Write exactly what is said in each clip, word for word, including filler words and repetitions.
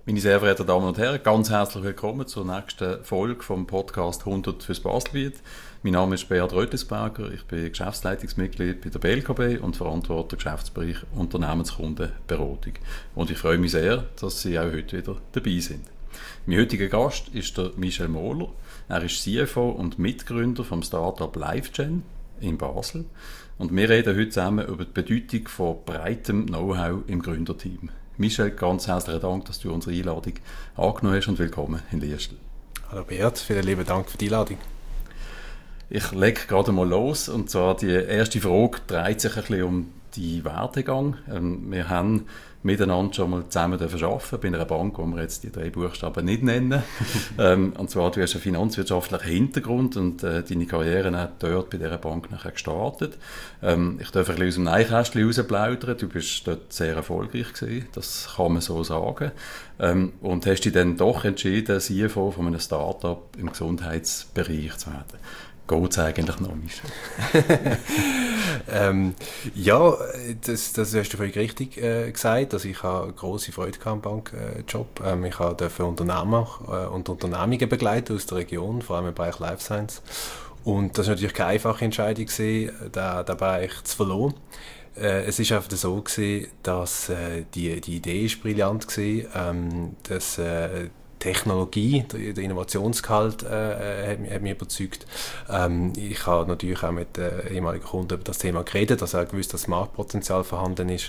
Meine sehr verehrten Damen und Herren, ganz herzlich willkommen zur nächsten Folge vom Podcast hundert fürs Baselbiet. Mein Name ist Beat Rötlisberger, ich bin Geschäftsleitungsmitglied bei der B L K B und verantworte den Geschäftsbereich Unternehmenskundenberatung. Und ich freue mich sehr, dass Sie auch heute wieder dabei sind. Mein heutiger Gast ist der Michel Mohler. Er ist C F O und Mitgründer vom Startup LiveGen in Basel. Und wir reden heute zusammen über die Bedeutung von breitem Know-how im Gründerteam. Michel, ganz herzlichen Dank, dass du unsere Einladung angenommen hast und willkommen in Liestel. Hallo Beat, vielen lieben Dank für die Einladung. Ich lege gerade mal los, und zwar die erste Frage dreht sich ein bisschen um den Werdegang. Wir haben miteinander schon mal zusammen arbeiten bei einer Bank, wo wir jetzt die drei Buchstaben nicht nennen. ähm, und zwar, du hast einen finanzwirtschaftlichen Hintergrund und äh, deine Karriere hat dort bei dieser Bank nachher gestartet. Ähm, ich darf ein bisschen aus dem Nähkästchen rausplaudern. Du bist dort sehr erfolgreich gewesen, das kann man so sagen. Ähm, und hast dich dann doch entschieden, C F O von einem Startup im Gesundheitsbereich zu werden. Geht es eigentlich noch, Michel? ähm, ja, das, das hast du völlig richtig äh, gesagt. Also ich habe grosse Freude am Bankjob. Äh, ähm, ich durfte Unternehmer äh, und Unternehmungen begleiten aus der Region, vor allem im Bereich Life Science. Und das war natürlich keine einfache Entscheidung, den, den Bereich zu verlassen. Äh, es war einfach so gewesen, dass äh, die, die Idee ist brillant war, ähm, dass äh, Technologie, der, der Innovationsgehalt äh, hat, hat mich überzeugt. Ähm, ich habe natürlich auch mit äh, ehemaligen Kunden über das Thema geredet, dass er gewusst, dass Marktpotenzial vorhanden ist.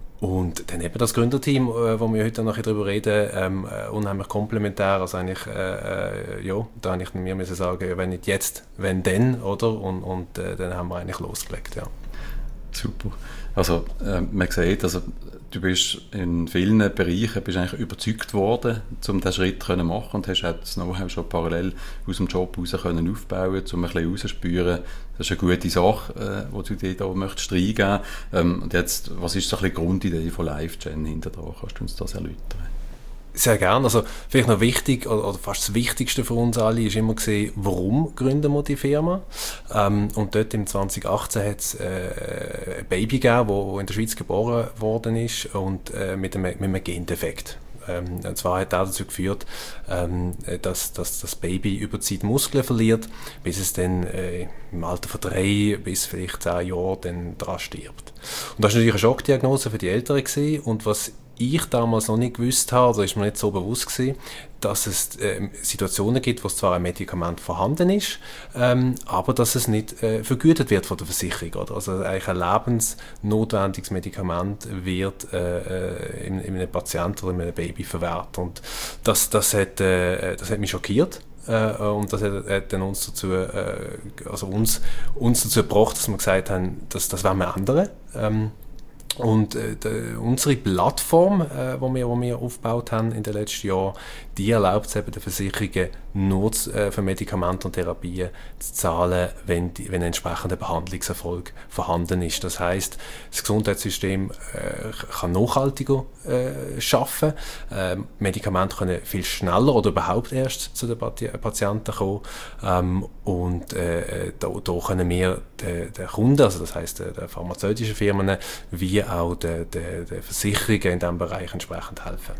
Und dann eben das Gründerteam, äh, wo wir heute noch darüber reden, ähm, äh, unheimlich komplementär. Also eigentlich, äh, äh, ja, da habe ich mir müssen sagen, wenn nicht jetzt, wenn dann, oder? Und, und äh, dann haben wir eigentlich losgelegt, ja. Super. Also äh, man sieht, also du bist in vielen Bereichen bist eigentlich überzeugt worden, um diesen Schritt zu machen, und hast auch das Know-how schon parallel aus dem Job heraus können aufbauen, um ein bisschen herauszuspüren, das ist eine gute Sache, äh, die du dir da möchtest reingeben. Ähm, und jetzt, was ist so ein bisschen die Grundidee von LiveGen hinter dran? Kannst du uns das erläutern? Sehr gerne. Also vielleicht noch wichtig, oder, oder fast das Wichtigste für uns alle, ist immer gesehen, warum gründen wir die Firma? Ähm, und dort im zwanzig achtzehn hat es äh, ein Baby gegeben, das in der Schweiz geboren worden ist, und äh, mit, einem, mit einem Gendefekt. Ähm, und zwar hat das dazu geführt, ähm, dass, dass das Baby über die Zeit Muskeln verliert, bis es dann äh, im Alter von drei bis vielleicht zehn Jahren dann daran stirbt. Und das war natürlich eine Schockdiagnose für die Eltern gewesen. Und was ich damals noch nicht gewusst habe, also ist mir nicht so bewusst gewesen, dass es äh, Situationen gibt, wo zwar ein Medikament vorhanden ist, ähm, aber dass es nicht äh, vergütet wird von der Versicherung. Oder? Also eigentlich ein lebensnotwendiges Medikament wird äh, in, in einem Patienten oder in einem Baby verwehrt. Und das, das, hat, äh, das hat mich schockiert. Uh, und das hat, hat dann uns dazu, uh, also uns, uns dazu gebracht, dass wir gesagt haben, dass, das wollen wir ändern. Um, und äh, de, unsere Plattform, äh, wo wir, wo wir aufgebaut haben in den letzten Jahren, die erlaubt es eben den Versicherungen nur zu, äh, für Medikamente und Therapien zu zahlen, wenn, die, wenn ein entsprechender Behandlungserfolg vorhanden ist. Das heisst, das Gesundheitssystem äh, kann nachhaltiger äh, arbeiten. Äh, Medikamente können viel schneller oder überhaupt erst zu den Pati- Patienten kommen. Ähm, und äh, da, da können wir den, den Kunden, also das heisst den pharmazeutischen Firmen, wie auch den, den, den Versicherungen in diesem Bereich entsprechend helfen.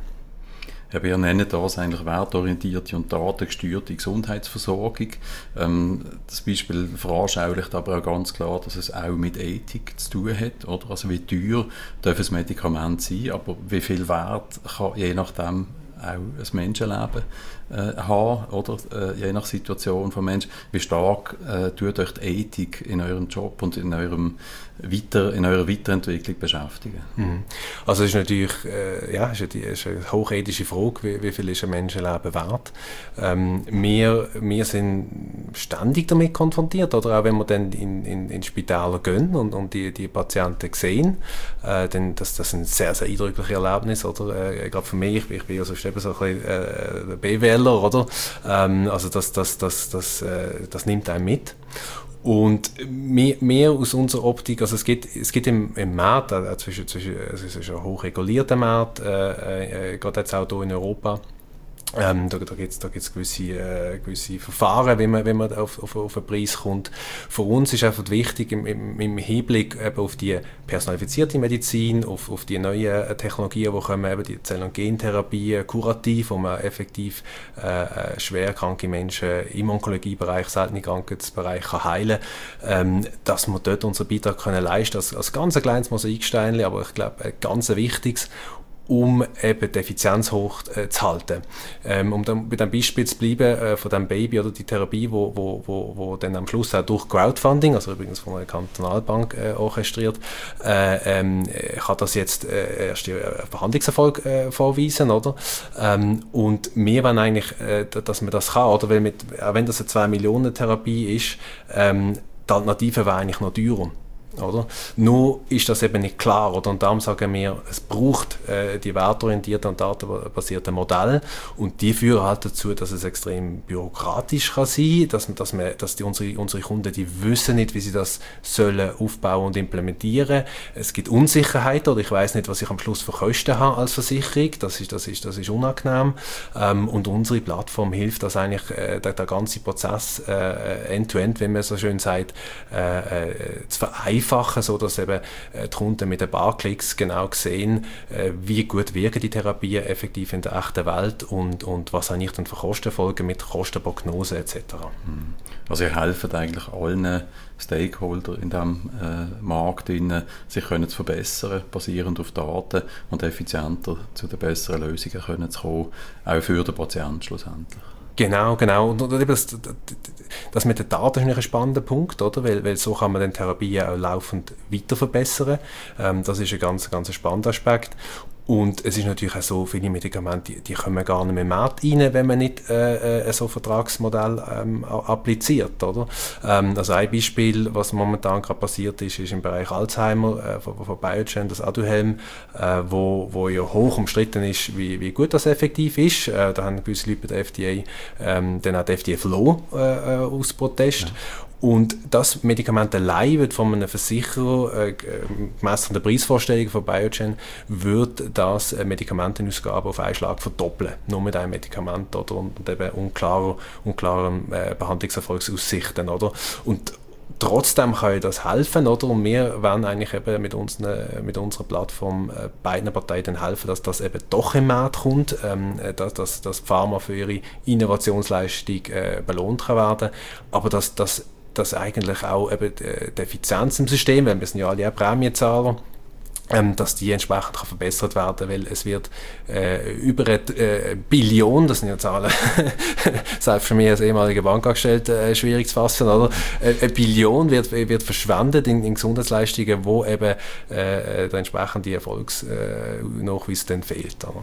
Ja, wir nennen das eigentlich wertorientierte und datengesteuerte Gesundheitsversorgung. Ähm, das Beispiel veranschaulicht aber auch ganz klar, dass es auch mit Ethik zu tun hat. Oder? Also wie teuer darf ein Medikament sein, aber wie viel Wert kann je nachdem auch ein Menschenleben äh, haben, oder äh, je nach Situation des Menschen. Wie stark äh, tut euch die Ethik in eurem Job und in, eurem Weiter, in eurer Weiterentwicklung beschäftigen? Mhm. Also es ist natürlich äh, ja, ist eine, ist eine hochethische Frage, wie, wie viel ist ein Menschenleben wert. Ähm, wir, wir sind ständig damit konfrontiert, oder auch wenn wir dann in, in, in Spitäler gehen und, und die, die Patienten sehen, äh, dann das, das ist ein sehr, sehr eindrückliches Erlebnis, oder? Äh, gerade für mich, ich bin ja sonst eben so ein bisschen äh, B W Ler, oder? Ähm, also das, das, das, das, äh, das nimmt einen mit. Und mehr, mehr aus unserer Optik, also es gibt, es gibt im, im Markt, äh, zwischen, zwischen, also es ist ein hochregulierter Markt, äh, äh, gerade jetzt auch hier in Europa, Ähm, da da gibt es da gibt's gewisse, äh, gewisse Verfahren, wie man, wenn man auf, auf, auf einen Preis kommt. Für uns ist einfach wichtig, im, im, im Hinblick eben auf die personalifizierte Medizin, auf, auf die neuen Technologien, die kommen, eben die Zell- und Gentherapie, kurativ, wo man effektiv äh, schwer kranke Menschen im Onkologiebereich, seltene Krankheitsbereich kann heilen kann, ähm, dass wir dort unseren Beitrag können leisten können, als, als ganz ein kleines Mosaiksteinchen, aber ich glaube, ein ganz wichtiges, um eben die Effizienz hoch äh, zu halten. Ähm, um dann bei dem Beispiel zu bleiben, äh, von dem Baby oder die Therapie, wo, wo, wo, wo dann am Schluss auch durch Crowdfunding, also übrigens von einer Kantonalbank äh, orchestriert, äh, ähm, kann das jetzt äh, erst einen Behandlungserfolg äh, vorweisen, oder? Ähm, und wir wollen eigentlich, äh, dass man das kann, oder? Weil mit, auch wenn das eine zwei Millionen Therapie ist, ähm, die Alternative wäre eigentlich noch teurer. Oder? Nur ist das eben nicht klar, oder? Und darum sagen wir, es braucht äh, die wertorientierten und datenbasierten Modelle, und die führen halt dazu, dass es extrem bürokratisch kann sein, dass, dass, wir, dass die, unsere, unsere Kunden, die wissen nicht, wie sie das sollen aufbauen und implementieren. Es gibt Unsicherheit, oder ich weiß nicht, was ich am Schluss für Kosten habe als Versicherung, das ist, das ist, das ist unangenehm, ähm, und unsere Plattform hilft, dass eigentlich äh, der, der ganze Prozess äh, end-to-end, wenn man so schön sagt, äh, äh, zu vereinfachen, so dass eben äh, die Kunden mit ein paar Klicks genau sehen, äh, wie gut wirken die Therapien effektiv in der echten Welt, und, und was eigentlich dann für Kosten folgen mit Kostenprognose et cetera. Also ihr helft eigentlich allen Stakeholder in diesem äh, Markt, innen, sich können zu verbessern, basierend auf Daten, und effizienter zu den besseren Lösungen können zu kommen, auch für den Patienten schlussendlich. Genau, genau. Und, und das, das mit den Daten ist ein spannender Punkt, oder? Weil, weil so kann man den Therapien auch laufend weiter verbessern. Ähm, das ist ein ganz, ganz spannender Aspekt. Und es ist natürlich auch so, viele Medikamente, die, die kommen gar nicht mehr im Markt rein, wenn man nicht äh, äh, so ein Vertragsmodell ähm, appliziert, oder? Ähm, also ein Beispiel, was momentan gerade passiert ist, ist im Bereich Alzheimer äh, von, von Biogen, das Aduhelm, äh, wo, wo ja hoch umstritten ist, wie, wie gut das effektiv ist. Äh, da haben gewisse Leute bei der F D A ähm, dann auch die F D A verloren äh, aus Protest. Ja. Und das Medikament allein wird von einem Versicherer, äh, gemäss an der Preisvorstellung von Biogen, wird das äh, Medikamentenausgabe auf einen Schlag verdoppeln. Nur mit einem Medikament, oder? Und eben unklarer, unklaren äh, Behandlungserfolgsaussichten, oder? Und trotzdem kann das helfen, oder? Und wir wollen eigentlich eben mit, unseren, mit unserer Plattform äh, beiden Parteien dann helfen, dass das eben doch im Markt kommt, ähm, dass, dass, dass Pharma für ihre Innovationsleistung äh, belohnt kann werden, aber dass das dass eigentlich auch eben die Effizienz im System, weil wir sind ja alle auch Prämienzahler, ähm, dass die entsprechend kann verbessert werden, weil es wird äh, über eine äh, Billion, das sind ja Zahlen, selbst für mich als ehemaliger Bankangestellter äh, schwierig zu fassen, oder? Äh, eine Billion wird, wird verschwendet in, in Gesundheitsleistungen, wo eben äh, der entsprechende Erfolgsnachweis äh, dann fehlt. Oder?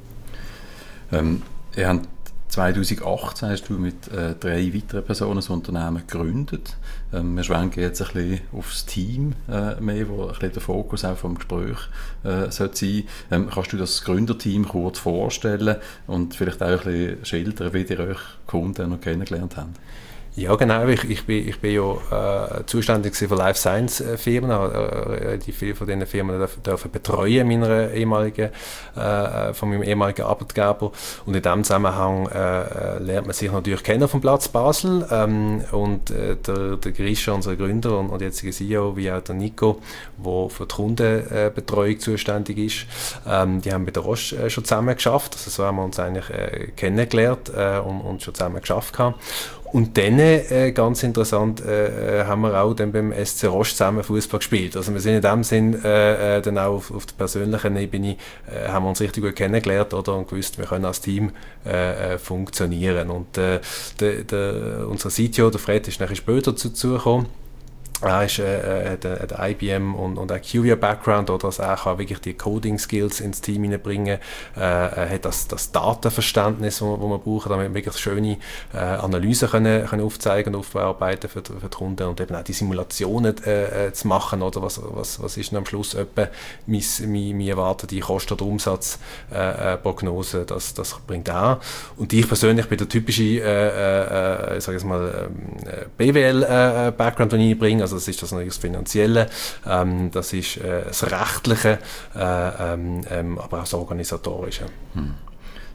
Ähm, ihr habt zweitausendachtzehn hast du mit äh, drei weiteren Personen das Unternehmen gegründet. Ähm, wir schwenken jetzt ein bisschen aufs Team äh, mehr, wo ein bisschen der Fokus auch vom Gespräch äh, sollte sein. Ähm, kannst du das Gründerteam kurz vorstellen und vielleicht auch ein bisschen schildern, wie ihr euch Kunden noch kennengelernt habt? Ja, genau. Ich, ich, bin, ich bin ja äh, zuständig für Life Science äh, Firmen, äh, die viele von diesen Firmen dürfen, dürfen betreuen meiner ehemaligen, äh, von meinem ehemaligen Arbeitgeber. Und in diesem Zusammenhang äh, lernt man sich natürlich kennen vom Platz Basel. Ähm, und äh, der, der Grisha, unser Gründer und, und jetziger C E O, wie auch der Nico, der für die Kundenbetreuung zuständig ist, ähm, die haben mit der Roche äh, schon zusammen geschafft. Also so haben wir uns eigentlich äh, kennengelernt äh, und, und schon zusammen geschafft haben. Und dann, äh, ganz interessant, äh, haben wir auch dann beim S C Roche zusammen Fußball gespielt. Also wir sind in dem Sinn äh, dann auch auf, auf der persönlichen Ebene, äh, haben wir uns richtig gut kennengelernt, oder, und gewusst, wir können als Team äh, funktionieren. Und äh, der, der, unser C T O, der Fred, ist nachher später dazu gekommen. Er ist, äh, hat, hat I B M und, und ein Q V A-Background, oder also er kann wirklich die Coding-Skills ins Team hineinbringen. Äh, er hat das, das Datenverständnis, wo, wo wir brauchen, damit wir wirklich schöne äh, Analysen können, können aufzeigen und aufbearbeiten für, für die Kunden und eben auch die Simulationen äh, zu machen, oder was, was, was ist denn am Schluss etwa meine erwartete Kosten- oder Umsatzprognose, äh, das, das bringt er. Und ich persönlich bin der typische äh, äh, sag ich mal, äh, B W L-Background, den ich bringe. Also das ist das natürlich das Finanzielle, ähm, das ist äh, das Rechtliche, äh, ähm, aber auch das Organisatorische. Hm.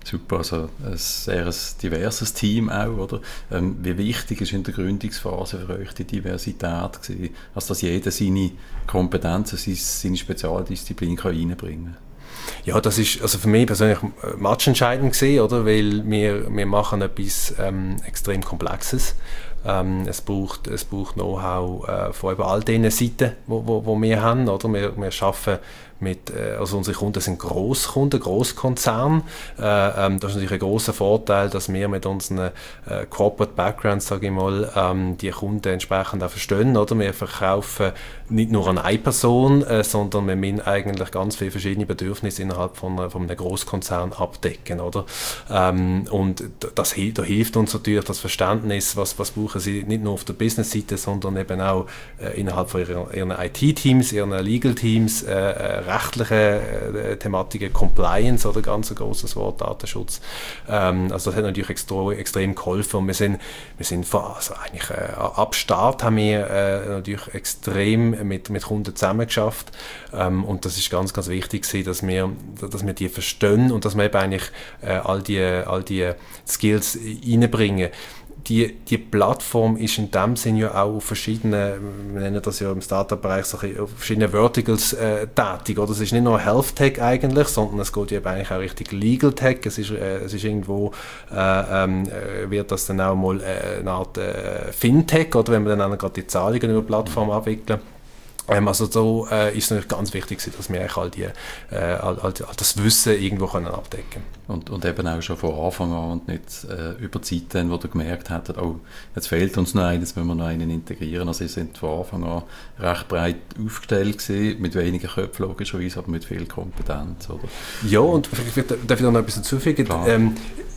Super, also ein sehr ein diverses Team auch, oder? Ähm, wie wichtig ist in der Gründungsphase für euch die Diversität gewesen? Also, dass jeder seine Kompetenzen, seine Spezialdisziplin kann reinbringen kann? Ja, das ist also für mich persönlich matchentscheidend gewesen, oder? Weil wir, wir machen etwas ähm, extrem Komplexes. Ähm, es braucht, es braucht Know-how äh, von eben all diesen Seiten, wo, wo, wo wir haben, oder? Wir, wir arbeiten mit, äh, also unsere Kunden sind Grosskunden, Grosskonzerne. Äh, ähm, das ist natürlich ein grosser Vorteil, dass wir mit unseren äh, Corporate Backgrounds, sage ich mal, ähm, die Kunden entsprechend auch verstehen, oder? Wir verkaufen nicht nur an eine Person, äh, sondern wir müssen eigentlich ganz viele verschiedene Bedürfnisse innerhalb von, von einem Grosskonzern abdecken, oder? Ähm, und das, da hilft uns natürlich das Verständnis, was, was brauchen sie nicht nur auf der Business-Seite, sondern eben auch äh, innerhalb von ihrer, ihren I T-Teams, ihren Legal-Teams, äh, rechtliche äh, Thematiken, Compliance oder ganz ein grosses Wort, Datenschutz. Ähm, also das hat natürlich extra, extrem geholfen und wir sind, wir sind von, also eigentlich äh, ab Start haben wir äh, natürlich extrem mit, mit Kunden zusammengeschafft ähm, und das ist ganz, ganz wichtig gewesen, dass wir, dass wir die verstehen und dass wir eben eigentlich äh, all die, all die Skills reinbringen. Die, die Plattform ist in dem Sinn ja auch auf verschiedenen, wir nennen das ja im Startup-Bereich, so auf verschiedenen Verticals äh, tätig. Oder? Es ist nicht nur Health Tech eigentlich, sondern es geht ja eigentlich auch richtig Legal Tech. Es ist, äh, es ist irgendwo, äh, ähm, wird das dann auch mal äh, eine Art äh, Fintech, oder wenn wir dann auch gerade die Zahlungen über die Plattform abwickeln. Ähm, also so äh, ist es natürlich ganz wichtig, dass wir all, die, äh, all, all das Wissen irgendwo können abdecken können. Und, und eben auch schon von Anfang an und nicht äh, über die Zeit, wo ihr gemerkt habt, oh, jetzt fehlt uns noch einen, jetzt müssen wir noch einen integrieren. Also ihr seid von Anfang an recht breit aufgestellt gewesen, mit weniger Köpfen logischerweise, aber mit viel Kompetenz, oder? Ja, und vielleicht darf ich da noch etwas hinzufügen. Ähm,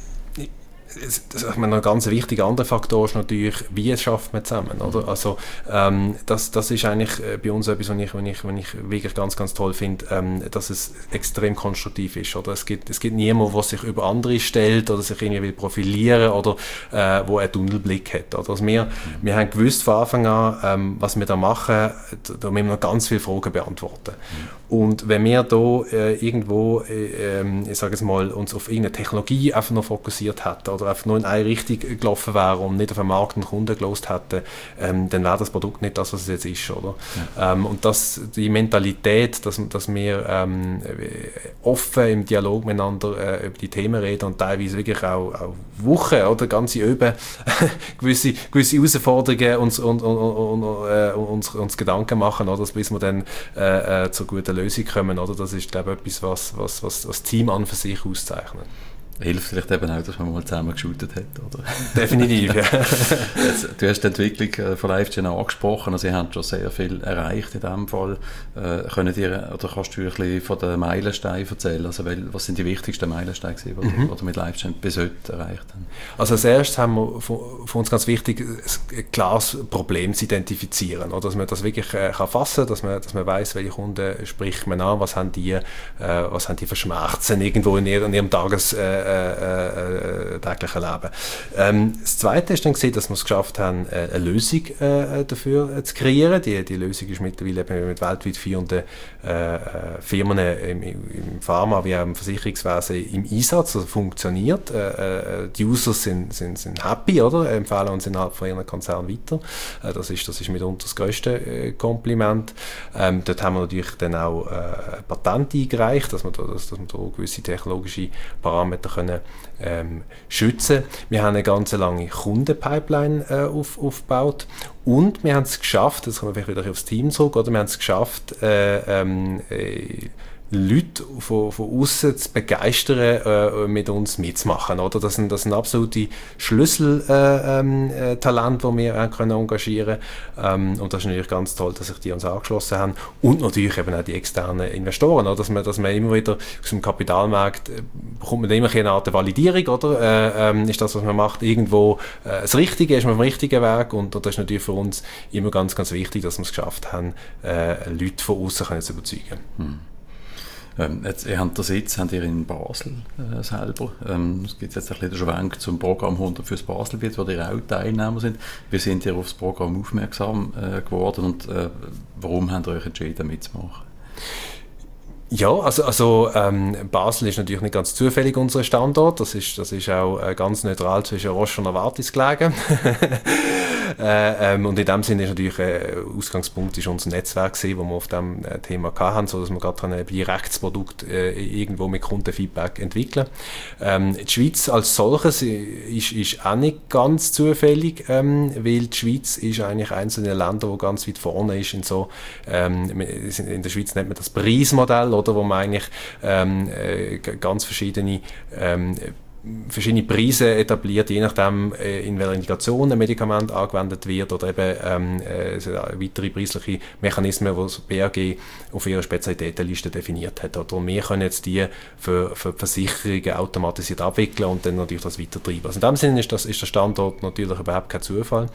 Das ist ein ganz wichtiger anderer Faktor ist natürlich, wie schafft man zusammen, oder? Also ähm, das, das ist eigentlich bei uns etwas, was ich, was ich, was ich wirklich ganz, ganz toll finde, ähm, dass es extrem konstruktiv ist, oder? Es gibt, es gibt niemanden, der sich über andere stellt oder sich irgendwie will profilieren oder äh, wo einen Tunnelblick hat, oder? Also wir, mhm. wir haben gewusst von Anfang an, ähm, was wir da machen, da müssen wir ganz viele Fragen beantworten. Mhm. Und wenn wir da äh, irgendwo, äh, äh, ich sage es mal, uns auf irgendeine Technologie einfach noch fokussiert hätten oder einfach nur in eine Richtung gelaufen wäre und nicht auf den Markt und Kunden gelost hätten, ähm, dann wäre das Produkt nicht das, was es jetzt ist, oder? Ja. Ähm, und das, die Mentalität, dass, dass wir ähm, offen im Dialog miteinander äh, über die Themen reden und teilweise wirklich auch, auch Wochen oder ganze Öben gewisse, gewisse Herausforderungen uns, und, und, und, und, äh, uns, uns Gedanken machen, oder? Bis wir dann äh, äh, zur guten Lösung kommen, oder? Das ist, glaube ich, etwas, was, was, was das Team an für sich auszeichnet. Hilft vielleicht eben auch, dass man mal zusammen geshootet hat, oder? Definitiv, ja. Jetzt, du hast die Entwicklung von LiveGen angesprochen, also ihr habt schon sehr viel erreicht in diesem Fall. Äh, könnt ihr, oder kannst du ein bisschen von den Meilensteinen erzählen? Also, was sind die wichtigsten Meilensteine, die mhm. ihr mit LiveGen bis heute erreicht haben? Also als erstes haben wir für uns ganz wichtig, ein klares Problem zu identifizieren, oder? Dass man das wirklich äh, kann fassen, dass man, dass man weiss, welche Kunden spricht man an, was haben die, äh, was haben die für Schmerzen irgendwo in ihrem, in ihrem Tages äh, Äh, äh, täglichen Leben. Ähm, das Zweite ist dann gesehen, dass wir es geschafft haben, äh, eine Lösung äh, dafür äh, zu kreieren. Die, die Lösung ist mittlerweile mit weltweit führenden äh, Firmen im, im Pharma wie auch im Versicherungswesen im Einsatz, also funktioniert. Äh, äh, die Users sind, sind, sind happy, oder? Empfehlen uns innerhalb von ihrem Konzern weiter. Äh, das, ist, das ist mitunter das grösste äh, Kompliment. Ähm, dort haben wir natürlich dann auch äh, Patent eingereicht, dass wir da, dass, dass wir da gewisse technologische Parameter können, ähm, schützen. Wir haben eine ganz lange Kundenpipeline äh, auf, aufgebaut und wir haben es geschafft, jetzt kommen wir vielleicht wieder aufs Team zurück, oder wir haben es geschafft, äh, ähm, äh, Leute von, von außen zu begeistern, äh, mit uns mitzumachen, oder? Das sind, das sind absolute Schlüsseltalente, äh, ähm, die wir äh, können engagieren können. Ähm, und das ist natürlich ganz toll, dass sich die uns angeschlossen haben. Und natürlich eben auch die externen Investoren, oder? Dass man, dass man immer wieder aus dem Kapitalmarkt äh, bekommt man immer eine Art Validierung, oder? Äh, ähm, ist das, was man macht, irgendwo äh, das Richtige, ist man auf dem richtigen Weg? Und, und das ist natürlich für uns immer ganz, ganz wichtig, dass wir es geschafft haben, äh, Leute von außen können zu überzeugen. Hm. Ähm, jetzt, ihr habt den Sitz habt ihr in Basel äh, selber. Ähm, es gibt jetzt ein bisschen den Schwenk zum Programm hundert fürs Baselbiet, wo ihr auch Teilnehmer sind. Wie sind ihr auf das Programm aufmerksam äh, geworden und äh, warum habt ihr euch entschieden, mitzumachen? Ja, also, also ähm, Basel ist natürlich nicht ganz zufällig unser Standort. Das ist, das ist auch äh, ganz neutral zwischen Roche und Novartis gelegen. äh, ähm, und in dem Sinne ist natürlich äh, Ausgangspunkt ist unser Netzwerk gewesen, wo wir auf dem äh, Thema hatten, so dass wir gerade ein Rechtsprodukt äh, irgendwo mit Kundenfeedback entwickeln. Ähm, die Schweiz als solches ist, ist auch nicht ganz zufällig, ähm, weil die Schweiz ist eigentlich eines der Länder, wo ganz weit vorne ist in so, ähm, in der Schweiz nennt man das Preismodell, oder, wo man eigentlich ähm, äh, ganz verschiedene ähm, verschiedene Preise etabliert, je nachdem, äh, in welcher Indikation ein Medikament angewendet wird oder eben ähm, äh, weitere preisliche Mechanismen, die das B A G auf ihrer Spezialitätenliste definiert hat. Oder wir können jetzt die für, für Versicherungen automatisiert abwickeln und dann natürlich das weitertreiben. Also in dem Sinne ist, das, ist der Standort natürlich überhaupt kein Zufall.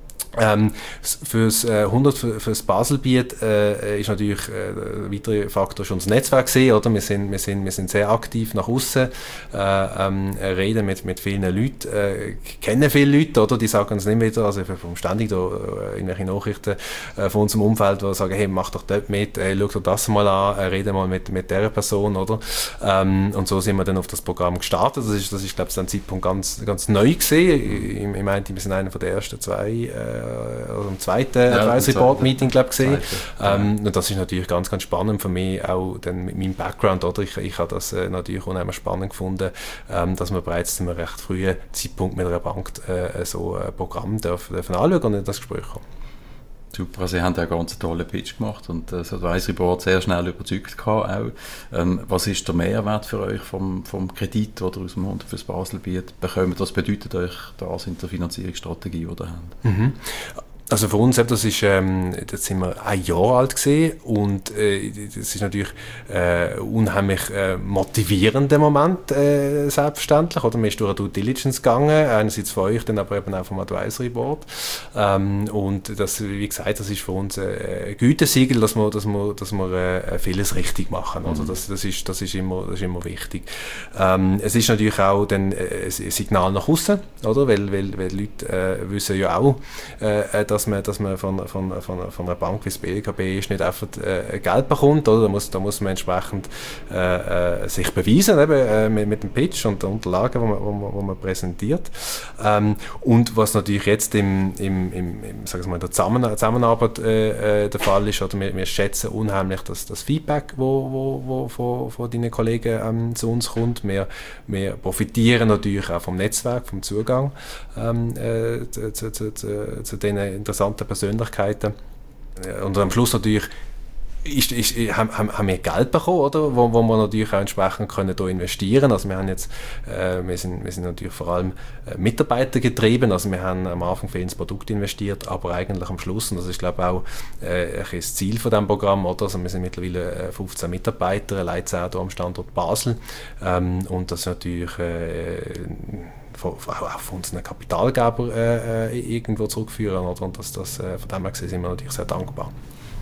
Ähm, fürs äh, hundert für, fürs Baselbiet äh, ist natürlich äh, ein weiterer Faktor schon das Netzwerk gesehen, oder? Wir sind, wir sind, wir sind sehr aktiv nach außen, äh, ähm, reden mit, mit vielen Leuten, äh, kennen viele Leute, oder? Die sagen uns nicht wieder, also vom ständig da äh, irgendwelche Nachrichten äh, von unserem Umfeld, die sagen, hey, mach doch dort mit, äh, schau dir das mal an, äh, rede mal mit, mit dieser Person, oder? Ähm, und so sind wir dann auf das Programm gestartet. Das ist, das ist glaube ich, zu dem Zeitpunkt ganz, ganz neu gesehen. Ich, ich meinte, wir sind einer von der ersten zwei äh, oder im zweiten ja, Advisory Board Meeting, glaube ich, gesehen. Ähm, und das ist natürlich ganz, ganz spannend für mich, auch dann mit meinem Background, oder? Ich, ich habe das äh, natürlich unheimlich spannend gefunden, ähm, dass wir bereits zu einem recht frühen Zeitpunkt mit einer Bank äh, so ein Programm dürfen, dürfen anschauen und in das Gespräch kommen. Super, Sie haben einen ganz tollen Pitch gemacht und das Advisory Board sehr schnell überzeugt gehabt auch. Ähm, was ist der Mehrwert für euch vom, vom Kredit, oder aus dem hundert fürs Baselbiet bekommt? Was bedeutet euch das in der Finanzierungsstrategie, die ihr habt? Mhm. Also für uns, das ist, ähm, das sind wir ein Jahr alt gewesen und äh, das ist natürlich äh, unheimlich äh, motivierender Moment, äh, selbstverständlich. Oder man ist durch eine Due Diligence gegangen, einerseits von euch, dann aber eben auch vom Advisory Board. Ähm, und das, wie gesagt, das ist für uns ein Gütesiegel, dass wir, dass wir, dass wir äh, vieles richtig machen. Also das, das ist, das ist immer, das ist immer wichtig. Ähm, es ist natürlich auch dann ein Signal nach außen, oder? Weil, weil, weil Leute äh, wissen ja auch, äh, dass dass man, dass man von, von, von, von einer Bank wie das B L K B ist nicht einfach äh, Geld bekommt, oder? Da muss, da muss man entsprechend äh, äh, sich beweisen, eben, äh, mit, mit dem Pitch und den Unterlagen, die man, wo man, wo man präsentiert. Ähm, und was natürlich jetzt im, im, im, im sag ich mal, in der Zusammen Zusammenarbeit äh, der Fall ist, oder wir, wir schätzen unheimlich das, das Feedback, wo, wo, wo von, von deinen Kollegen ähm, zu uns kommt. Wir, wir profitieren natürlich auch vom Netzwerk, vom Zugang ähm, äh, zu, zu, zu, zu, zu den interessanten Persönlichkeiten. Und am Schluss natürlich ist, ist, haben, haben wir Geld bekommen, oder? Wo, wo wir natürlich auch entsprechend können da investieren. Also wir haben jetzt, äh, wir sind, wir sind natürlich vor allem äh, Mitarbeiter getrieben. Also wir haben am Anfang viel ins Produkt investiert, aber eigentlich am Schluss, und das ist glaube ich auch äh, das Ziel von diesem Programm, oder? Also wir sind mittlerweile äh, fünfzehn Mitarbeiter, allein zehn hier am Standort Basel. Ähm, und das ist natürlich äh, Von, auf unseren Kapitalgeber äh, irgendwo zurückführen, oder? Und das, das, äh, von dem her sind wir natürlich sehr dankbar.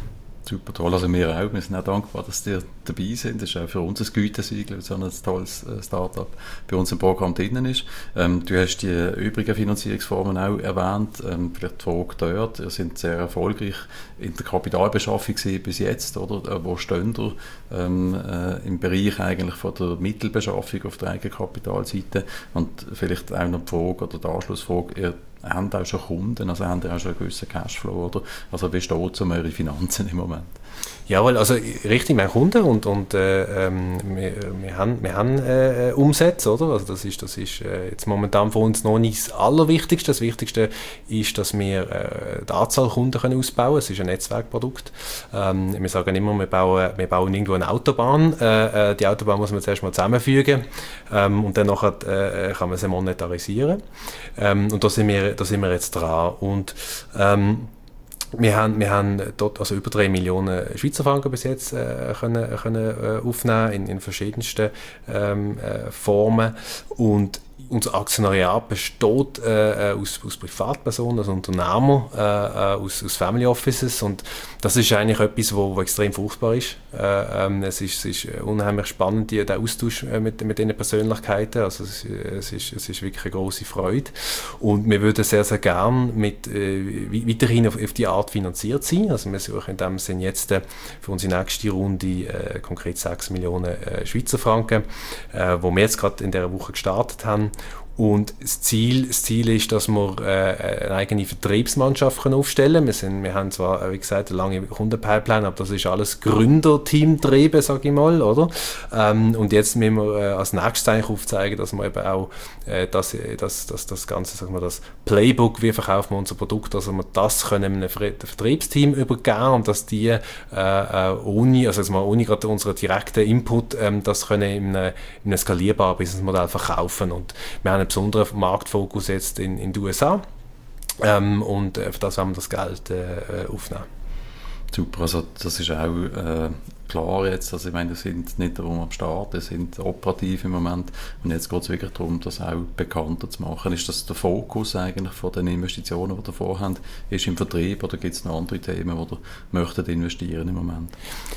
Super toll, also wir auch. Wir sind auch dankbar, dass ihr dabei sind. Das ist auch für uns ein Gütesiegel, so ein tolles Start-up bei uns im Programm drinnen ist. Ähm, du hast die übrigen Finanzierungsformen auch erwähnt. Ähm, vielleicht die Frage dort. Ihr seid sehr erfolgreich in der Kapitalbeschaffung bis jetzt, oder? Wo steht ihr ähm, äh, im Bereich eigentlich von der Mittelbeschaffung auf der Eigenkapitalseite? Und vielleicht auch noch die Frage oder die Anschlussfrage, ihr haben auch schon Kunden, also haben auch schon einen gewissen Cashflow, oder? Also wie steht es um eure Finanzen im Moment? Jawohl, also richtig, wir haben Kunden und, und äh, ähm, wir, wir haben, wir haben äh, Umsätze, oder? Also das ist, das ist äh, jetzt momentan für uns noch nicht das Allerwichtigste. Das Wichtigste ist, dass wir äh, die Anzahl Kunden können ausbauen können. Es ist ein Netzwerkprodukt. Ähm, wir sagen immer, wir bauen, wir bauen irgendwo eine Autobahn. Äh, die Autobahn muss man zuerst mal zusammenfügen ähm, und dann nachher, äh, kann man sie monetarisieren. Ähm, und da sind wir, da sind wir jetzt dran. Und ähm, Wir haben, wir haben dort also über drei Millionen Schweizer Franken bis jetzt äh, können, können, äh, aufnehmen in, in verschiedensten ähm, äh, Formen. Und unser Aktionariat besteht äh, aus, aus Privatpersonen, also Unternehmer, äh, aus, aus Family Offices, und das ist eigentlich etwas, wo, wo extrem fruchtbar ist. Äh, ähm, es ist. Es ist unheimlich spannend, die, der Austausch äh, mit, mit diesen Persönlichkeiten, also es, es, ist, es ist wirklich eine grosse Freude, und wir würden sehr, sehr gern mit, äh, weiterhin auf, auf die Art finanziert sein. Also wir suchen in dem Sinne jetzt äh, für unsere nächste Runde äh, konkret sechs Millionen äh, Schweizer Franken, äh, wo wir jetzt gerade in dieser Woche gestartet haben. Und das Ziel, das Ziel ist, dass wir äh, eine eigene Vertriebsmannschaft können aufstellen können. Wir, sind, wir haben zwar, wie gesagt, eine lange Kundenpipeline, aber das ist alles Gründerteam-Triebe, sage ich mal, oder? Ähm, und jetzt müssen wir äh, als nächstes eigentlich aufzeigen, dass wir eben auch äh, das, das, das, das Ganze, sagen wir, das Playbook, wie verkaufen wir unser Produkt, dass wir das können einem Vertriebsteam übergeben, und dass die äh, äh, ohne, also jetzt mal ohne gerade unseren direkten Input, ähm, das können in einem, in einem skalierbaren Businessmodell verkaufen. Und wir haben einen besonderen Marktfokus jetzt in, in den U S A, ähm, und äh, für das werden wir das Geld äh, aufnehmen. Super, also das ist auch äh, klar jetzt, also ich meine, wir sind nicht darum am Start, wir sind operativ im Moment, und jetzt geht es wirklich darum, das auch bekannter zu machen. Ist das der Fokus eigentlich von den Investitionen, die ihr vorhaben, ist im Vertrieb, oder gibt es noch andere Themen, wo ihr möchtet investieren im Moment?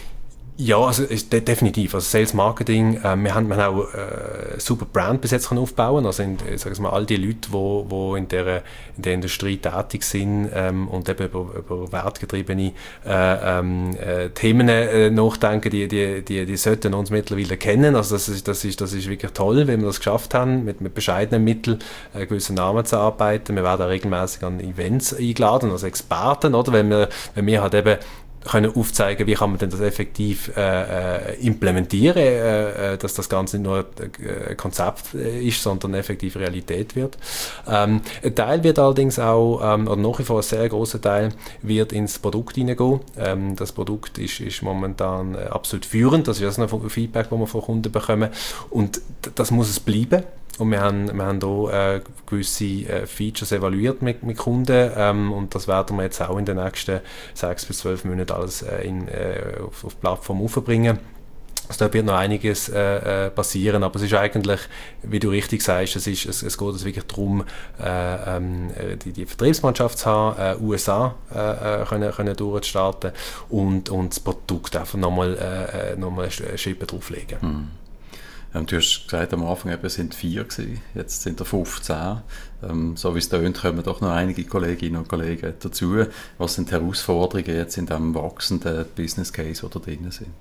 Ja, also ist de- definitiv. Also Sales Marketing, äh, wir haben, wir haben auch äh, super Brand bis jetzt können aufbauen. Also in, sag ich mal, all die Leute, die wo, wo in, der, in der Industrie tätig sind ähm, und eben über, über wertgetriebene äh, ähm, äh, Themen äh, nachdenken, die, die, die, die sollten uns mittlerweile kennen. Also das ist, das ist, das ist wirklich toll, wenn wir das geschafft haben, mit, mit bescheidenen Mitteln äh, gewissen Namen zu arbeiten. Wir werden auch regelmäßig an Events eingeladen, als Experten, oder? Wenn wir, wenn wir halt eben können aufzeigen, wie kann man denn das effektiv äh, implementieren, äh, dass das Ganze nicht nur ein Konzept ist, sondern effektiv Realität wird. Ähm, ein Teil wird allerdings auch, ähm, oder nach wie vor ein sehr grosser Teil, wird ins Produkt hineingehen. Ähm, das Produkt ist, ist momentan absolut führend, das ist also ein Feedback, das wir von Kunden bekommen, und das muss es bleiben. Und wir haben, wir haben hier äh, gewisse äh, Features evaluiert mit, mit Kunden, ähm, und das werden wir jetzt auch in den nächsten sechs bis zwölf Monaten alles äh, in, äh, auf, auf die Plattform aufbringen. Also da wird noch einiges äh, passieren, aber es ist eigentlich, wie du richtig sagst, es, ist, es, es geht es wirklich darum, äh, ähm, die, die Vertriebsmannschaft zu haben, äh, U S A äh, können, können durchstarten und, und das Produkt einfach nochmal äh, noch mal eine Schippe drauflegen. Hm. Ähm, du hast gesagt, am Anfang eben, es sind vier gewesen, jetzt sind er fünfzehn. Ähm, so wie es tönt, kommen doch noch einige Kolleginnen und Kollegen dazu. Was sind die Herausforderungen jetzt in diesem wachsenden Business Case, die da drin sind?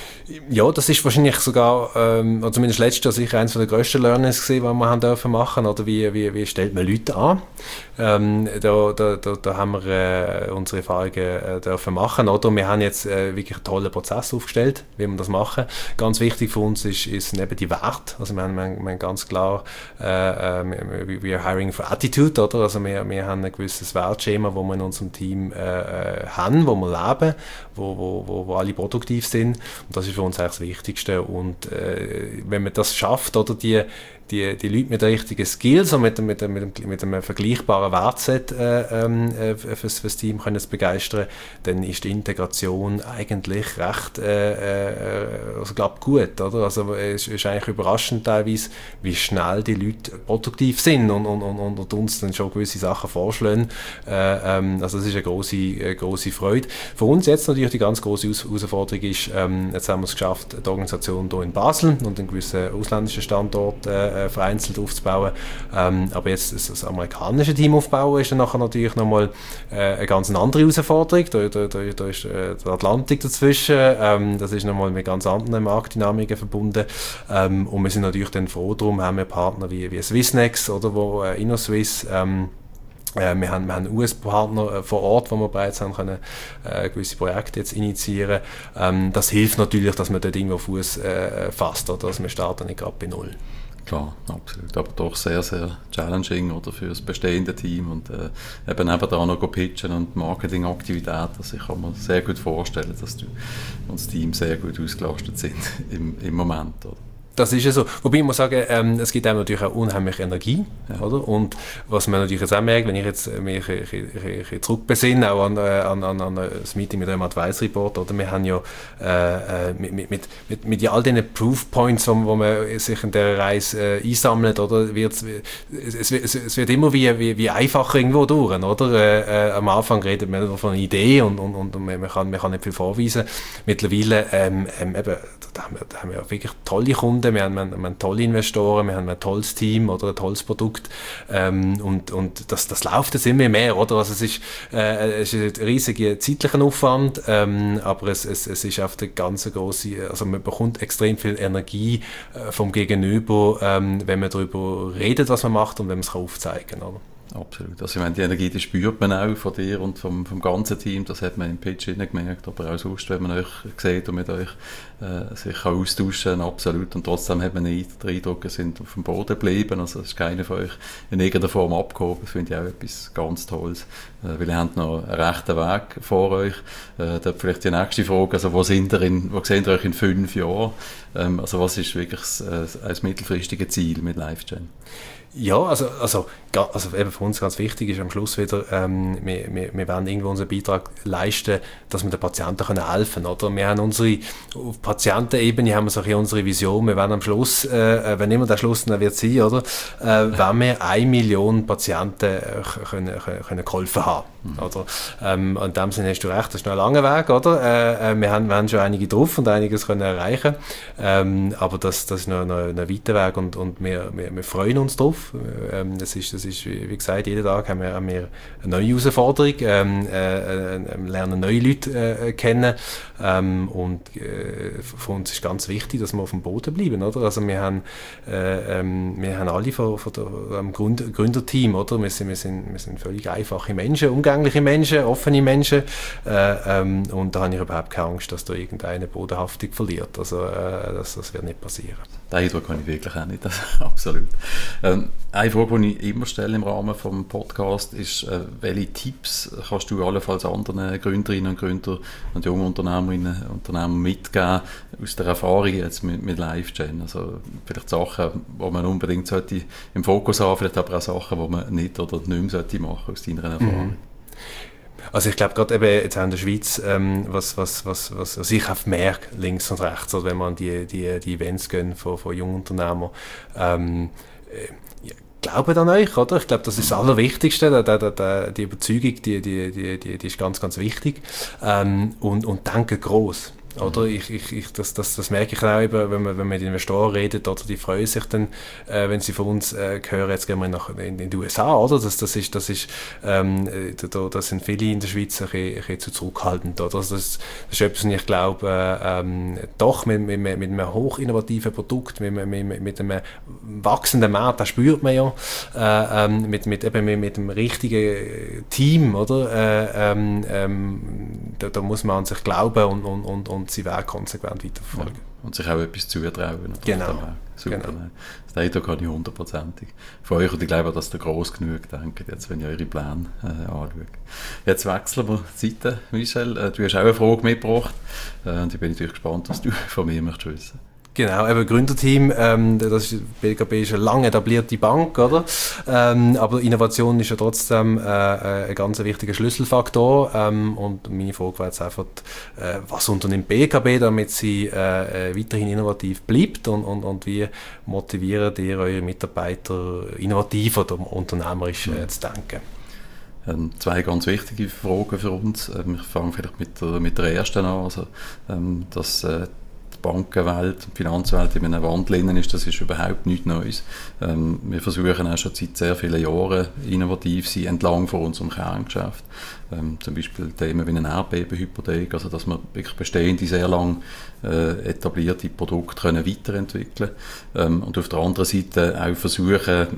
Ja, das ist wahrscheinlich sogar, ähm, oder zumindest letztes Jahr sicher eines der grössten Learnings gewesen, was wir haben dürfen machen, oder wie, wie, wie stellt man Leute an? Ähm, da, da, da, da haben wir äh, unsere Erfahrungen äh, dürfen machen, oder? Wir haben jetzt äh, wirklich einen tollen Prozess aufgestellt, wie wir das machen. Ganz wichtig für uns ist, ist neben die Werte, also wir haben, wir haben, wir haben ganz klar, äh, äh, we are hiring for attitude, oder? Also wir, wir haben ein gewisses Wertschema, wo wir in unserem Team äh, haben, wo wir leben, wo, wo, wo, wo alle produktiv sind. Und das ist für uns eigentlich das Wichtigste. Und äh, wenn man das schafft, oder die, die, die Leute mit den richtigen Skills und mit, mit, mit, mit einem vergleichbaren Wertset äh, äh, fürs, fürs Team können zu begeistern, dann ist die Integration eigentlich recht äh, äh, also, glaub, gut. Oder? Also, es ist eigentlich überraschend teilweise, wie schnell die Leute produktiv sind und, und, und, und uns dann schon gewisse Sachen vorschlagen. Äh, ähm, also das ist eine grosse, eine grosse Freude. Für uns jetzt natürlich die ganz grosse Herausforderung ist, ähm, jetzt haben wir es geschafft, die Organisation hier in Basel und einen gewissen ausländischen Standort äh, vereinzelt aufzubauen. Ähm, aber jetzt das, das amerikanische Team aufbauen ist dann nachher natürlich nochmal äh, eine ganz andere Herausforderung. Da, da, da, da ist äh, der Atlantik dazwischen. Ähm, das ist nochmal mit ganz anderen Marktdynamiken verbunden. Ähm, und wir sind natürlich dann froh darum, haben wir Partner wie, wie Swissnex oder wo äh, InnoSwiss. Ähm, Äh, wir haben, wir haben U S-Partner äh, vor Ort, wo wir bereits haben können, äh, gewisse Projekte jetzt initiieren. Ähm, das hilft natürlich, dass man dort irgendwo Fuß äh, fasst, oder dass wir starten nicht gerade bei Null. Klar, absolut. Aber doch sehr, sehr challenging oder für das bestehende Team und äh, eben eben da noch pitchen und Marketingaktivitäten. Also ich kann mir sehr gut vorstellen, dass du und das Team sehr gut ausgelastet sind im, im Moment. Oder? Das ist ja so. Wobei ich muss sagen, ähm, es gibt einem natürlich auch unheimlich Energie, ja. oder? Und was man natürlich jetzt auch merkt, wenn ich jetzt mich ein bisschen zurückbesinne, auch an, an, an, an das Meeting mit dem Advisory Board, oder? Wir haben ja äh, mit, mit, mit, mit all diesen Proof Points, wo, wo man sich in der Reise äh, einsammelt, oder? Wird, es, es, es wird immer wie, wie, wie einfacher irgendwo durch, oder? Äh, äh, am Anfang redet man von einer Idee und, und, und man, kann, man kann nicht viel vorweisen. Mittlerweile ähm, ähm, eben, da haben wir, da haben wir wirklich tolle Kunden, wir haben, wir, haben, wir haben tolle Investoren, wir haben ein tolles Team oder ein tolles Produkt ähm, und, und das, das läuft jetzt immer mehr, oder? Also es ist, äh, es ist ein riesiger zeitlicher Aufwand, ähm, aber es, es, es ist auf der ganzen grosse, also man bekommt extrem viel Energie äh, vom Gegenüber, ähm, wenn man darüber redet, was man macht und wenn man es aufzeigen kann, oder? Absolut. Also ich meine, die Energie, die spürt man auch von dir und vom, vom ganzen Team, das hat man im Pitch nicht gemerkt, aber auch sonst, wenn man euch sieht und mit euch äh, sich austauschen kann, absolut. Und trotzdem hat man nicht den Eindruck, ihr seid auf dem Boden geblieben, also es ist keiner von euch in irgendeiner Form abgehoben. Das finde ich auch etwas ganz Tolles, äh, weil ihr habt noch einen rechten Weg vor euch. Äh, da vielleicht die nächste Frage, also wo, sind ihr in, wo seht ihr euch in fünf Jahren? Ähm, also was ist wirklich das, äh, das mittelfristige Ziel mit LifeGen? Ja, also, also, also eben für uns ganz wichtig ist am Schluss wieder, ähm, wir, wir, wir werden irgendwo unseren Beitrag leisten, dass wir den Patienten können helfen können, oder? Wir haben unsere, auf Patientenebene haben wir so unsere Vision, wir werden am Schluss, äh, wenn immer der Schluss dann wird sein, oder? Äh, werden wir eine Million Patienten äh, können, können, können geholfen haben, mhm. oder? Ähm, in dem Sinne hast du recht, das ist noch ein langer Weg, oder? Äh, wir, haben, wir haben schon einige drauf und einiges können erreichen, ähm, aber das, das ist noch, noch ein weiter Weg und, und wir, wir, wir freuen uns drauf. Ähm, das ist, das ist, wie gesagt, jeden Tag haben wir, haben wir eine neue Herausforderung, ähm, äh, äh, lernen neue Leute äh, kennen ähm, und äh, für uns ist ganz wichtig, dass wir auf dem Boden bleiben, oder? Also wir haben, äh, ähm, wir haben alle von, von dem Gründer, Gründerteam, oder? Wir sind, wir, sind, wir sind völlig einfache Menschen, umgängliche Menschen, offene Menschen äh, ähm, und da habe ich überhaupt keine Angst, dass da irgendeine Bodenhaftung verliert. Also äh, das, das wird nicht passieren. Den Eindruck kann ich wirklich auch nicht, das, absolut. Ähm, eine Frage, die ich immer stelle im Rahmen des Podcasts, ist, äh, welche Tipps kannst du allenfalls anderen Gründerinnen und Gründern und jungen Unternehmerinnen und Unternehmern mitgeben aus der Erfahrung jetzt mit, mit LifeGen? Also vielleicht Sachen, die man unbedingt sollte im Fokus haben, vielleicht aber auch Sachen, die man nicht oder nicht mehr sollte machen aus deiner Erfahrung. Mhm. Also ich glaube gerade eben jetzt auch in der Schweiz, ähm, was, was, was, was also ich habe merke links und rechts, also wenn man die, die, die Events gehen von, von jungen Unternehmern, ähm, äh, ja, glauben an euch, oder? Ich glaube, das ist das Allerwichtigste, da, da, da, die Überzeugung, die, die, die, die, die ist ganz, ganz wichtig, ähm, und, und denken gross. Oder? Ich, ich, ich, das, das, das merke ich auch eben, wenn man, wenn man mit Investoren redet, oder die freuen sich dann, äh, wenn sie von uns äh, hören, jetzt gehen wir nach, in, in die U S A, oder? Das, das ist, das ist, ähm, da, da sind viele in der Schweiz ein bisschen, ein bisschen zu zurückhaltend, oder? Also das, das ist etwas, und ich glaube, äh, ähm, doch mit, mit, mit einem hochinnovativen Produkt, mit, mit, mit einem wachsenden Markt, das spürt man ja, äh, ähm, mit, mit, eben mit, mit dem richtigen Team, oder? Äh, ähm, ähm, da, da muss man an sich glauben und, und, und, und sie werden konsequent weiterverfolgen. Ja, und sich auch etwas zutrauen. Genau. Super. Genau. Das Eindruck kann ich hundertprozentig von euch, und ich glaube, dass ihr gross genug denkt, jetzt, wenn ich eure Pläne äh, anschaue. Jetzt wechseln wir die Seite, Michel. Äh, du hast auch eine Frage mitgebracht, äh, und ich bin natürlich gespannt, was du von mir möchtest wissen. Genau, eben Gründerteam, ähm, das ist, B K B ist eine lange etablierte Bank, oder? Ähm, aber Innovation ist ja trotzdem äh, ein ganz wichtiger Schlüsselfaktor, ähm, und meine Frage war jetzt einfach, äh, was unternimmt B K B, damit sie äh, weiterhin innovativ bleibt, und, und, und wie motiviert ihr eure Mitarbeiter, innovativ oder unternehmerisch äh, zu denken? Ähm, zwei ganz wichtige Fragen für uns. Ähm, ich fange vielleicht mit der, mit der ersten an, also, ähm, dass äh, die Bankenwelt, die Finanzwelt in einem Wandel ist, das ist überhaupt nichts Neues. Ähm, wir versuchen auch schon seit sehr vielen Jahren innovativ zu sein, entlang von unserem Kerngeschäft. Ähm, zum Beispiel Themen wie eine Erdbebenhypothek, also dass wir wirklich bestehende, sehr lang äh, etablierte Produkte können weiterentwickeln können. Ähm, und auf der anderen Seite auch versuchen,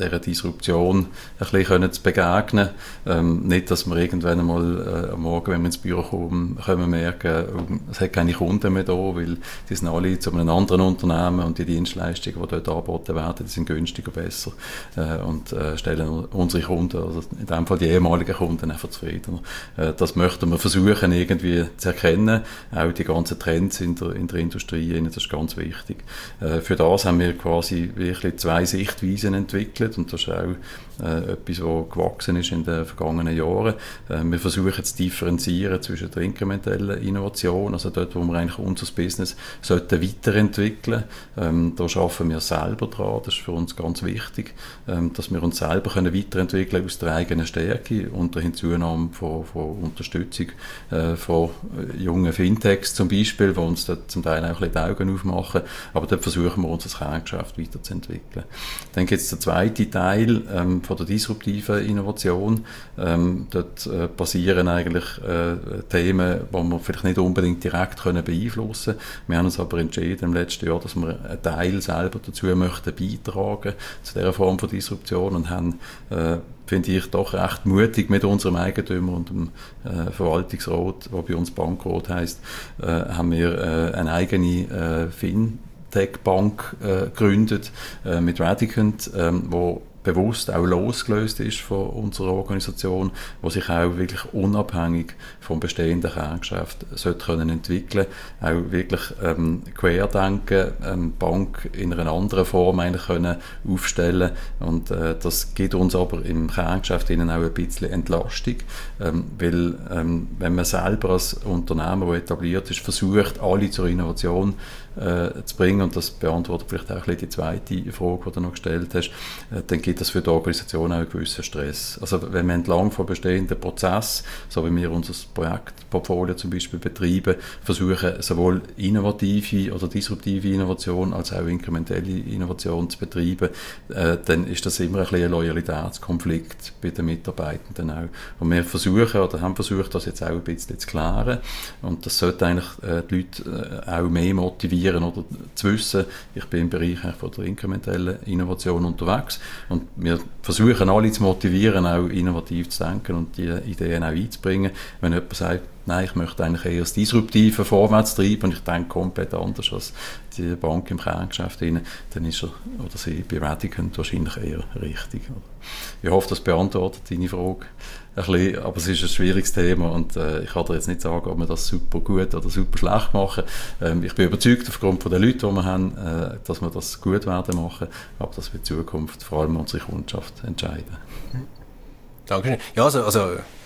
dieser Disruption ein bisschen zu begegnen. Ähm, nicht, dass wir irgendwann einmal äh, am Morgen, wenn wir ins Büro kommen, können merken, oh, es hat keine Kunden mehr da, weil die sind alle zu einem anderen Unternehmen und die Dienstleistungen, die dort angeboten werden, die sind günstiger, besser äh, und äh, stellen unsere Kunden, also in dem Fall die ehemaligen Kunden, einfach zufriedener. Äh, das möchten wir versuchen, irgendwie zu erkennen. Auch die ganzen Trends in der, in der Industrie, das ist ganz wichtig. Äh, für das haben wir quasi wirklich zwei Sichtweisen entwickelt und das ist auch äh, etwas, was gewachsen ist in den vergangenen Jahren. Äh, wir versuchen zu differenzieren zwischen der inkrementellen Innovation, also dort, wo wir eigentlich unser Business sollten weiterentwickeln. Ähm, da arbeiten wir selber dran, das ist für uns ganz wichtig, ähm, dass wir uns selber können weiterentwickeln aus der eigenen Stärke und der Hinzunahme von, von Unterstützung äh, von jungen Fintechs zum Beispiel, die uns dort zum Teil auch ein bisschen die Augen aufmachen, aber dort versuchen wir unser Kerngeschäft weiterzuentwickeln. Dann gibt es den zweiten Teil ähm, von der disruptiven Innovation. Ähm, dort äh, basieren eigentlich äh, Themen, die wir vielleicht nicht unbedingt direkt können beeinflussen können. Wir haben uns aber entschieden im letzten Jahr, dass wir einen Teil selber dazu möchten beitragen, zu dieser Form von Disruption und haben äh, finde ich, doch recht mutig mit unserem Eigentümer und dem äh, Verwaltungsrat, der bei uns Bankrat heisst, äh, haben wir äh, eine eigene äh, Fintech-Bank äh, gegründet äh, mit Radicant, ähm, wo bewusst auch losgelöst ist von unserer Organisation, wo sich auch wirklich unabhängig vom bestehenden Kerngeschäft sollte können entwickeln, auch wirklich ähm, querdenken, ähm, Bank in einer anderen Form eigentlich können aufstellen und äh, das gibt uns aber im Kerngeschäft ihnen auch ein bisschen Entlastung, ähm, weil ähm, wenn man selber als Unternehmen, das etabliert ist, versucht, alle zur Innovation äh, zu bringen, und das beantwortet vielleicht auch ein bisschen die zweite Frage, die du noch gestellt hast, äh, dann gibt das für die Organisation auch einen gewissen Stress. Also wenn wir entlang von bestehenden Prozessen, so wie wir unser Projektportfolio zum Beispiel betreiben, versuchen sowohl innovative oder disruptive Innovation als auch inkrementelle Innovation zu betreiben, äh, dann ist das immer ein bisschen ein Loyalitätskonflikt bei den Mitarbeitenden auch. Und wir versuchen oder haben versucht, das jetzt auch ein bisschen zu klären, und das sollte eigentlich äh, die Leute äh, auch mehr motivieren oder zu wissen, ich bin im Bereich von der inkrementellen Innovation unterwegs und wir versuchen alle zu motivieren, auch innovativ zu denken und die Ideen auch einzubringen. Wenn jemand sagt, nein, ich möchte eigentlich eher das Disruptive vorwärts treiben und ich denke komplett anders als die Bank im Kerngeschäft rein, dann ist er oder sie bei Radicant wahrscheinlich eher richtig. Ich hoffe, das beantwortet deine Frage ein bisschen, aber es ist ein schwieriges Thema und äh, ich kann dir jetzt nicht sagen, ob wir das super gut oder super schlecht machen. Ähm, ich bin überzeugt aufgrund von den Leuten, die wir haben, äh, dass wir das gut werden machen, aber das wird in Zukunft vor allem unsere Kundschaft entscheiden. Dankeschön. Ja, also, also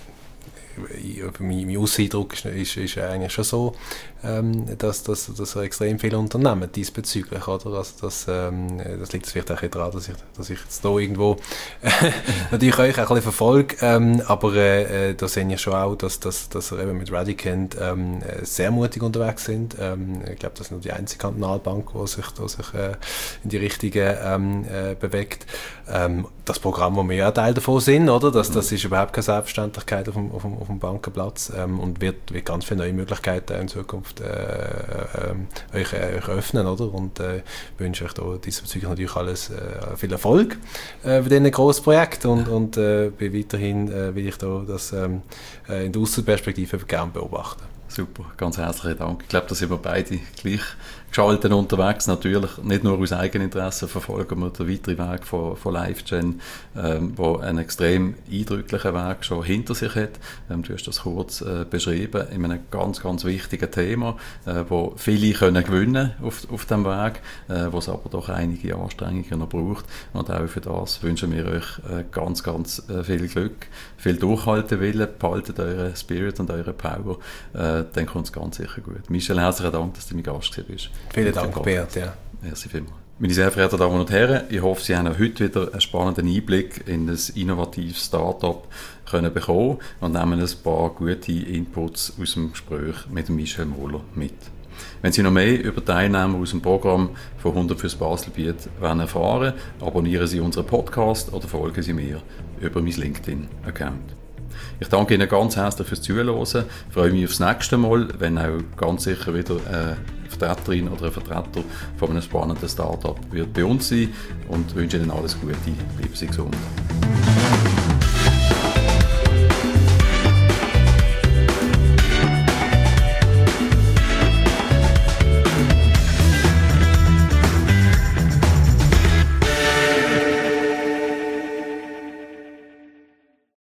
mein, mein Auseindruck ist, ist, ist eigentlich schon so, ähm, dass, dass, dass extrem viele Unternehmen diesbezüglich, oder? Also das, ähm, das liegt vielleicht auch daran, dass ich, dass ich jetzt hier irgendwo natürlich euch auch ein bisschen verfolge, ähm, aber äh, da sehe ich schon auch, dass, dass, dass wir eben mit Radicant ähm, sehr mutig unterwegs sind. Ähm, ich glaube, das ist nur die einzige Kantonalbank, die sich, die sich äh, in die Richtige ähm, äh, bewegt. Ähm, das Programm, wo wir ja Teil davon sind, oder? Das, das ist überhaupt keine Selbstverständlichkeit auf dem, auf dem, auf dem Bankenplatz ähm, und wird, wird ganz viele neue Möglichkeiten in Zukunft äh, äh, euch, äh, euch öffnen, oder? Und äh, wünsche euch da diesbezüglich natürlich alles äh, viel Erfolg äh, bei diesen grossen Projekten und, und äh, bin weiterhin äh, will ich da das ähm, äh, in der Außenperspektive gerne beobachten. Super, ganz herzlichen Dank. Ich glaube, da sind wir beide gleich geschaltet unterwegs. Natürlich nicht nur aus Eigeninteresse verfolgen wir den weiteren Weg von, von LifeGen, ähm, wo einen extrem eindrücklichen Weg schon hinter sich hat. Ähm, du hast das kurz äh, beschrieben, in einem ganz, ganz wichtigen Thema, äh, wo viele können gewinnen auf, auf dem Weg, äh, wo es aber doch einige Anstrengungen noch braucht. Und auch für das wünschen wir euch äh, ganz, ganz äh, viel Glück, viel Durchhaltewillen, behaltet euren Spirit und eure Power, äh, dann kommt es ganz sicher gut. Michel, herzlichen Dank, dass du mein Gast bist. Vielen Dank, Beat. Ja. Merci vielmals. Meine sehr verehrten Damen und Herren, ich hoffe, Sie haben heute wieder einen spannenden Einblick in ein innovatives Start-up können bekommen und nehmen ein paar gute Inputs aus dem Gespräch mit Michel Mohler mit. Wenn Sie noch mehr über Teilnehmer aus dem Programm von hundert fürs Baselbiet erfahren wollen, abonnieren Sie unseren Podcast oder folgen Sie mir über mein LinkedIn-Account. Ich danke Ihnen ganz herzlich fürs Zuhören, freue mich aufs nächste Mal, wenn auch ganz sicher wieder eine Vertreterin oder ein Vertreter von einem spannenden Start-up wird bei uns sein und wünsche Ihnen alles Gute. Bleiben Sie gesund.